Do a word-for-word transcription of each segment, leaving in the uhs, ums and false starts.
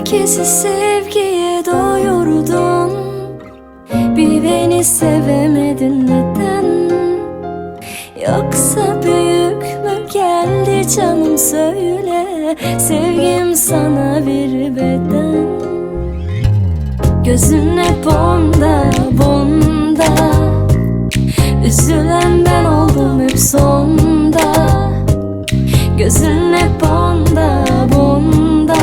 Herkesi sevgiye doyurdun, bir beni sevemedin neden? Yoksa büyük mü geldi canım söyle, sevgim sana bir beden. Gözün hep onda bunda, üzülen ben oldum hep sonda. Gözün hep onda bunda,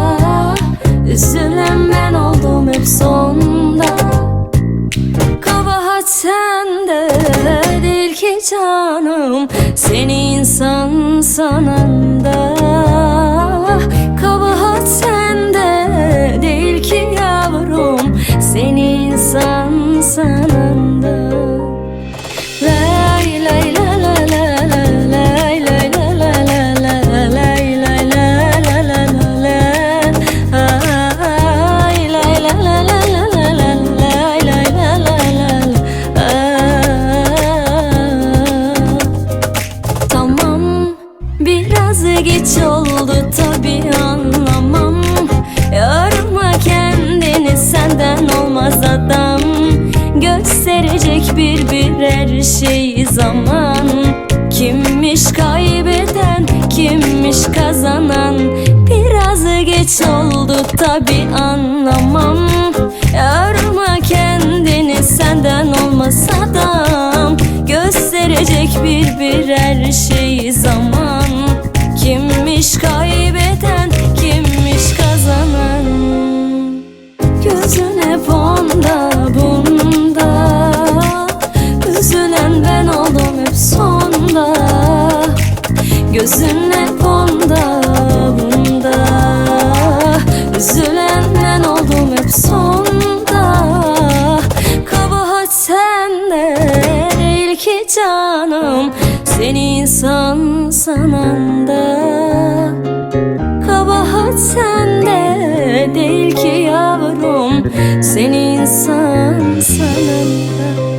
üzülen ben oldum hep sonda. Kabahat sende değil ki canım, seni insan sanan da. Kabahat sende değil ki yavrum, seni insan sanan da. Lay lay la la la la lay lay la la la la lay lay la la la la la ay lay la la la la la la lay lay la la la la. Tamam, biraz geç oldu tabi anlamam. Yorma kendini, senden olmaz adam. Gösterecek bir birer şey zaman. Kimmiş kaybeden, kimmiş kazanan. Biraz geç oldu tabi anlamam. Yorma kendini, senden olmaz adam. Gösterecek bir birer şey zaman. Kimmiş kaybeden, kimmiş kazanan. Gözün hep onda bunda, üzülen ben oldum hep sonda. Gözün hep onda bunda, üzülen ben oldum hep sonda. Kabahat sende değil ki canım, seni insan sanan da. Kabahat sende değil ki yavrum, seni insan sanan da.